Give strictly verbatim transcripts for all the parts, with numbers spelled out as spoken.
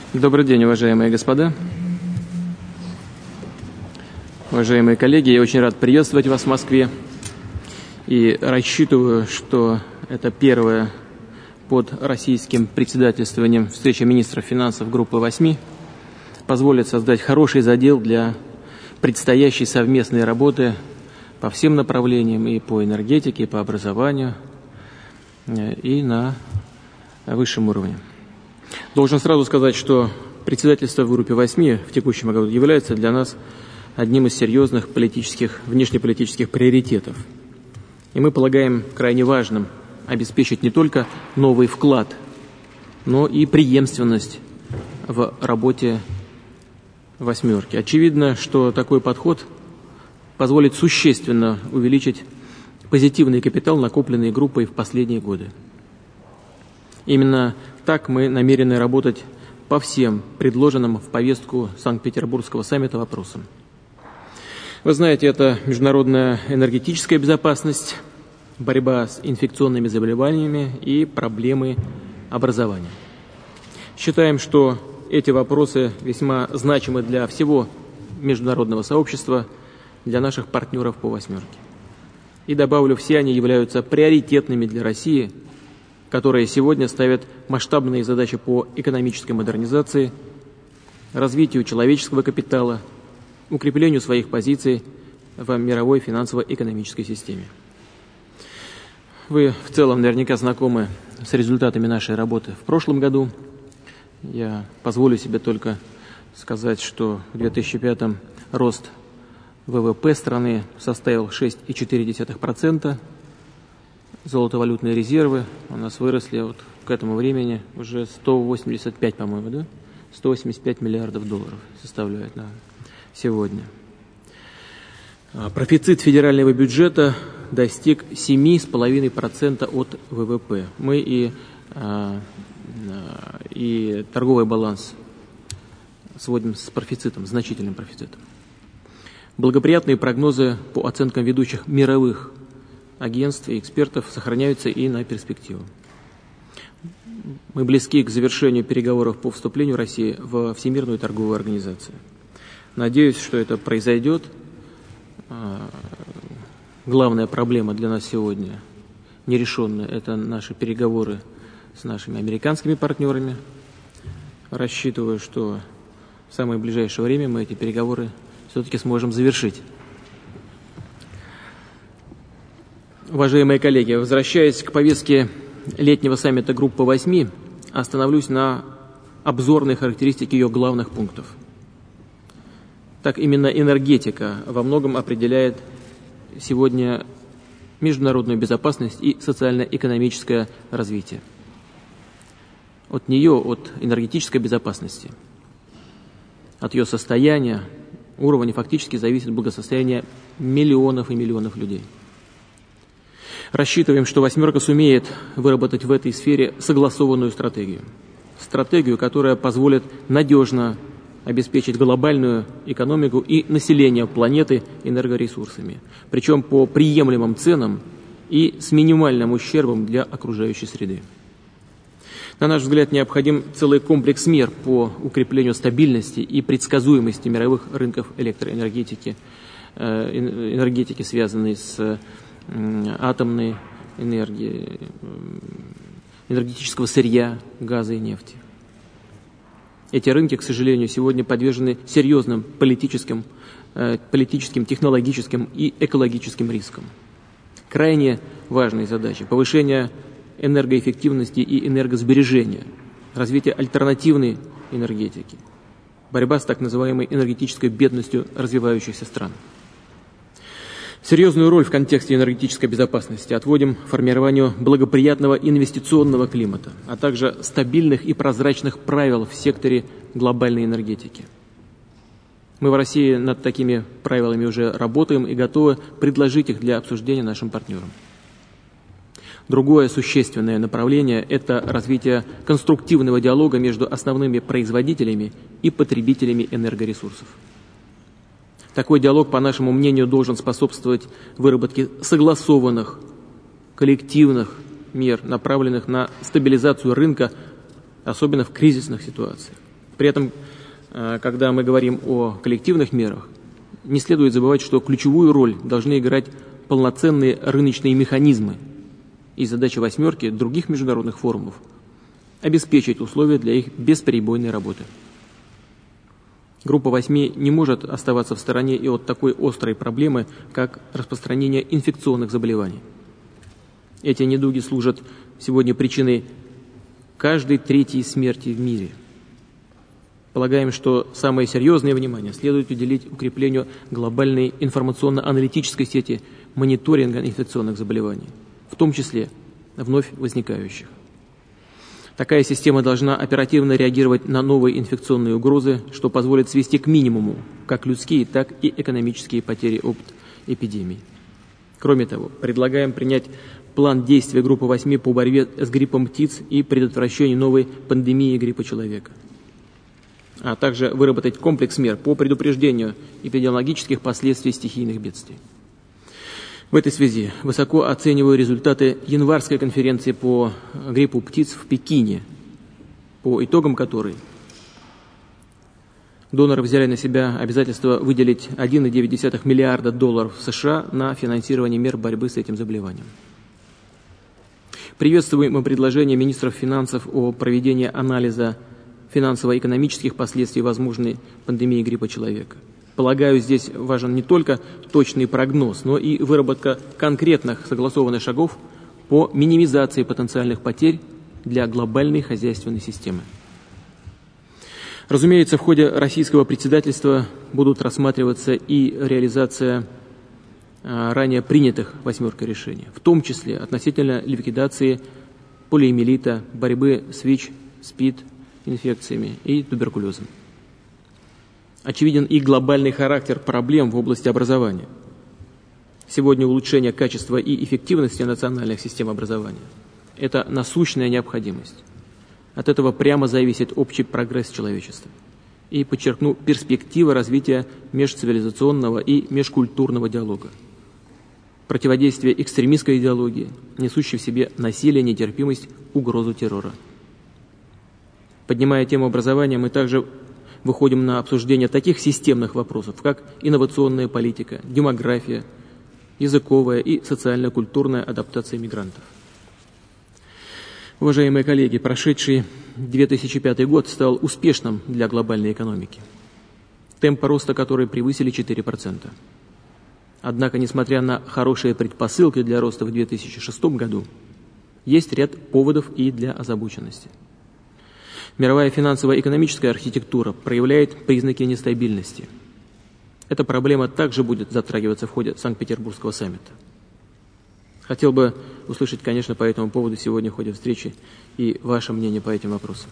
Добрый день, уважаемые господа, уважаемые коллеги. Я очень рад приветствовать вас в Москве и рассчитываю, что это первая под российским председательствованием встреча министров финансов группы восьми позволит создать хороший задел для предстоящей совместной работы по всем направлениям, и по энергетике, и по образованию, и на высшем уровне. Должен сразу сказать, что председательство в группе восьми в текущем году является для нас одним из серьезных политических, внешнеполитических приоритетов. И мы полагаем крайне важным обеспечить не только новый вклад, но и преемственность в работе восьмерки. Очевидно, что такой подход позволит существенно увеличить позитивный капитал, накопленный группой в последние годы. Именно так мы намерены работать по всем предложенным в повестку Санкт-Петербургского саммита вопросам. Вы знаете, это международная энергетическая безопасность, борьба с инфекционными заболеваниями и проблемы образования. Считаем, что эти вопросы весьма значимы для всего международного сообщества, для наших партнеров по восьмерке. И добавлю, все они являются приоритетными для России, которые сегодня ставят масштабные задачи по экономической модернизации, развитию человеческого капитала, укреплению своих позиций в мировой финансово-экономической системе. Вы в целом наверняка знакомы с результатами нашей работы в прошлом году. Я позволю себе только сказать, что в две тысячи пятом рост ВВП страны составил шесть целых четыре десятых процента. Золотовалютные резервы у нас выросли вот к этому времени уже сто восемьдесят пять, по-моему, да? сто восемьдесят пять миллиардов долларов составляет на сегодня. Профицит федерального бюджета достиг семь целых пять десятых процента от ВВП. Мы и, и торговый баланс сводим с профицитом, значительным профицитом. Благоприятные прогнозы по оценкам ведущих мировых агентств и экспертов сохраняются и на перспективу. Мы близки к завершению переговоров по вступлению России во Всемирную торговую организацию. Надеюсь, что это произойдет. Главная проблема для нас сегодня нерешенная – это наши переговоры с нашими американскими партнерами. Рассчитываю, что в самое ближайшее время мы эти переговоры все-таки сможем завершить. Уважаемые коллеги, возвращаясь к повестке летнего саммита группы восьми, остановлюсь на обзорной характеристике ее главных пунктов. Так именно энергетика во многом определяет сегодня международную безопасность и социально-экономическое развитие. От нее, от энергетической безопасности, от ее состояния, уровня фактически зависит благосостояние миллионов и миллионов людей. Рассчитываем, что «восьмерка» сумеет выработать в этой сфере согласованную стратегию. Стратегию, которая позволит надежно обеспечить глобальную экономику и население планеты энергоресурсами, причем по приемлемым ценам и с минимальным ущербом для окружающей среды. На наш взгляд, необходим целый комплекс мер по укреплению стабильности и предсказуемости мировых рынков электроэнергетики, энергетики, связанной с атомной энергией, энергетического сырья, газа и нефти. Эти рынки, к сожалению, сегодня подвержены серьезным политическим, политическим, технологическим и экологическим рискам. Крайне важные задачи – повышение энергоэффективности и энергосбережения, развитие альтернативной энергетики, борьба с так называемой энергетической бедностью развивающихся стран. Серьезную роль в контексте энергетической безопасности отводим формированию благоприятного инвестиционного климата, а также стабильных и прозрачных правил в секторе глобальной энергетики. Мы в России над такими правилами уже работаем и готовы предложить их для обсуждения нашим партнерам. Другое существенное направление – это развитие конструктивного диалога между основными производителями и потребителями энергоресурсов. Такой диалог, по нашему мнению, должен способствовать выработке согласованных, коллективных мер, направленных на стабилизацию рынка, особенно в кризисных ситуациях. При этом, когда мы говорим о коллективных мерах, не следует забывать, что ключевую роль должны играть полноценные рыночные механизмы, и задача «восьмерки» других международных форумов – обеспечить условия для их бесперебойной работы. Группа восьми не может оставаться в стороне и от такой острой проблемы, как распространение инфекционных заболеваний. Эти недуги служат сегодня причиной каждой третьей смерти в мире. Полагаем, что самое серьезное внимание следует уделить укреплению глобальной информационно-аналитической сети мониторинга инфекционных заболеваний, в том числе вновь возникающих. Такая система должна оперативно реагировать на новые инфекционные угрозы, что позволит свести к минимуму как людские, так и экономические потери от эпидемий. Кроме того, предлагаем принять план действия группы восьми по борьбе с гриппом птиц и предотвращению новой пандемии гриппа человека, а также выработать комплекс мер по предупреждению эпидемиологических последствий стихийных бедствий. В этой связи высоко оцениваю результаты январской конференции по гриппу птиц в Пекине, по итогам которой доноры взяли на себя обязательство выделить один целых девять десятых миллиарда долларов США на финансирование мер борьбы с этим заболеванием. Приветствуем предложение министров финансов о проведении анализа финансово-экономических последствий возможной пандемии гриппа человека. Полагаю, здесь важен не только точный прогноз, но и выработка конкретных согласованных шагов по минимизации потенциальных потерь для глобальной хозяйственной системы. Разумеется, в ходе российского председательства будут рассматриваться и реализация а, ранее принятых «восьмеркой» решений, в том числе относительно ликвидации полиомиелита, борьбы с ВИЧ, СПИД, инфекциями и туберкулезом. Очевиден и глобальный характер проблем в области образования. Сегодня улучшение качества и эффективности национальных систем образования – это насущная необходимость. От этого прямо зависит общий прогресс человечества. И подчеркну перспективы развития межцивилизационного и межкультурного диалога. Противодействие экстремистской идеологии, несущей в себе насилие, нетерпимость, угрозу террора. Поднимая тему образования, мы также выходим на обсуждение таких системных вопросов, как инновационная политика, демография, языковая и социально-культурная адаптация мигрантов. Уважаемые коллеги, прошедший две тысячи пятый год стал успешным для глобальной экономики, темпы роста которой превысили четыре процента. Однако, несмотря на хорошие предпосылки для роста в две тысячи шестом году, есть ряд поводов и для озабоченности. Мировая финансово-экономическая архитектура проявляет признаки нестабильности. Эта проблема также будет затрагиваться в ходе Санкт-Петербургского саммита. Хотел бы услышать, конечно, по этому поводу сегодня в ходе встречи и ваше мнение по этим вопросам.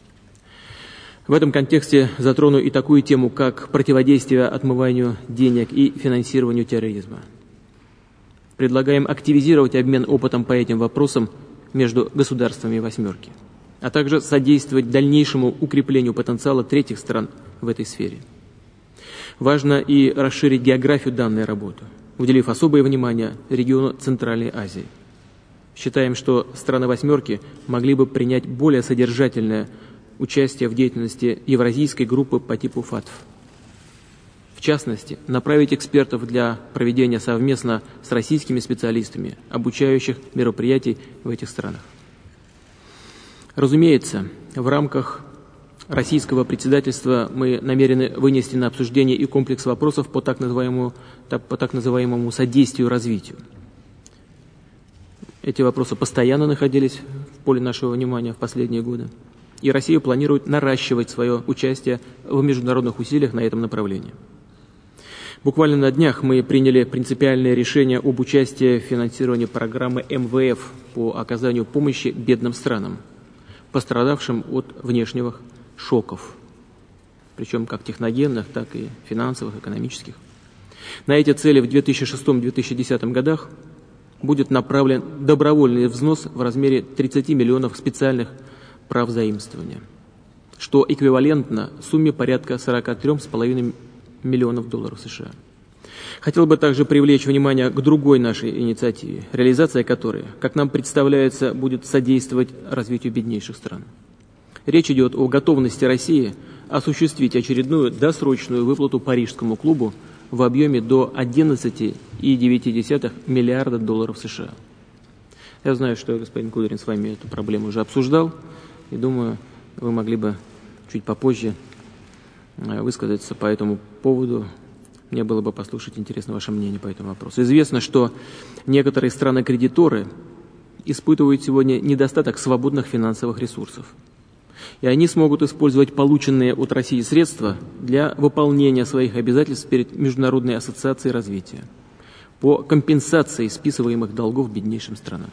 В этом контексте затрону и такую тему, как противодействие отмыванию денег и финансированию терроризма. Предлагаем активизировать обмен опытом по этим вопросам между государствами «восьмерки», а также содействовать дальнейшему укреплению потенциала третьих стран в этой сфере. Важно и расширить географию данной работы, уделив особое внимание региону Центральной Азии. Считаем, что страны «восьмерки» могли бы принять более содержательное участие в деятельности Евразийской группы по типу ФАТФ. В частности, направить экспертов для проведения совместно с российскими специалистами обучающих мероприятий в этих странах. Разумеется, в рамках российского председательства мы намерены вынести на обсуждение и комплекс вопросов по так называемому, по так называемому содействию развитию. Эти вопросы постоянно находились в поле нашего внимания в последние годы, и Россия планирует наращивать свое участие в международных усилиях на этом направлении. Буквально на днях мы приняли принципиальное решение об участии в финансировании программы эм вэ эф по оказанию помощи бедным странам, пострадавшим от внешних шоков, причем как техногенных, так и финансовых, экономических. На эти цели в две тысячи шестом — две тысячи десятом годах будет направлен добровольный взнос в размере тридцати миллионов специальных прав заимствования, что эквивалентно сумме порядка сорока трёх с половиной миллионов долларов США. Хотел бы также привлечь внимание к другой нашей инициативе, реализация которой, как нам представляется, будет содействовать развитию беднейших стран. Речь идет о готовности России осуществить очередную досрочную выплату Парижскому клубу в объеме до одиннадцати целых девяти десятых миллиарда долларов США. Я знаю, что господин Кудрин с вами эту проблему уже обсуждал, и думаю, вы могли бы чуть попозже высказаться по этому поводу. Мне было бы послушать интересно ваше мнение по этому вопросу. Известно, что некоторые страны-кредиторы испытывают сегодня недостаток свободных финансовых ресурсов. И они смогут использовать полученные от России средства для выполнения своих обязательств перед Международной ассоциацией развития по компенсации списываемых долгов беднейшим странам.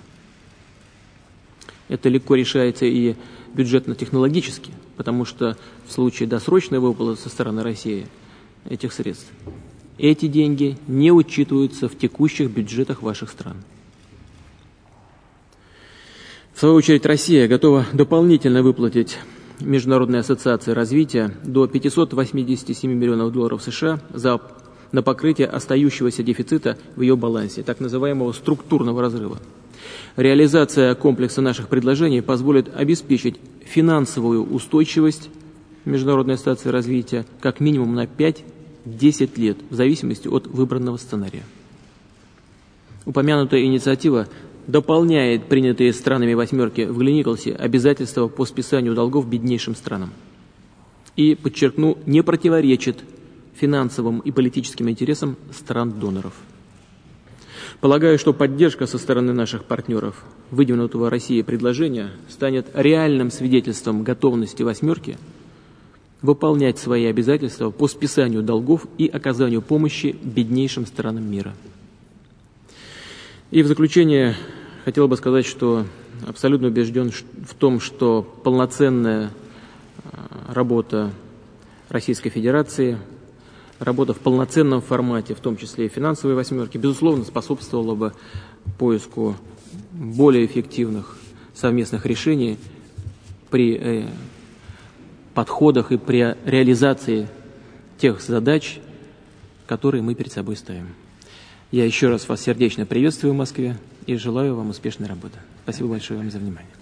Это легко решается и бюджетно-технологически, потому что в случае досрочной выплаты со стороны России этих средств эти деньги не учитываются в текущих бюджетах ваших стран. В свою очередь, Россия готова дополнительно выплатить Международной ассоциации развития до пятисот восьмидесяти семи миллионов долларов США за, на покрытие остающегося дефицита в ее балансе, так называемого структурного разрыва. Реализация комплекса наших предложений позволит обеспечить финансовую устойчивость Международной ассоциации развития как минимум на пять-десять лет, в зависимости от выбранного сценария. Упомянутая инициатива дополняет принятые странами «восьмерки» в Глиниколсе обязательства по списанию долгов беднейшим странам. И, подчеркну, не противоречит финансовым и политическим интересам стран-доноров. Полагаю, что поддержка со стороны наших партнеров выдвинутого Россией предложения станет реальным свидетельством готовности «восьмерки» выполнять свои обязательства по списанию долгов и оказанию помощи беднейшим странам мира. И в заключение хотел бы сказать, что абсолютно убежден в том, что полноценная работа Российской Федерации, работа в полноценном формате, в том числе и финансовой «восьмерки», безусловно, способствовала бы поиску более эффективных совместных решений при подходах и при реализации тех задач, которые мы перед собой ставим. Я еще раз вас сердечно приветствую в Москве и желаю вам успешной работы. Спасибо большое вам за внимание.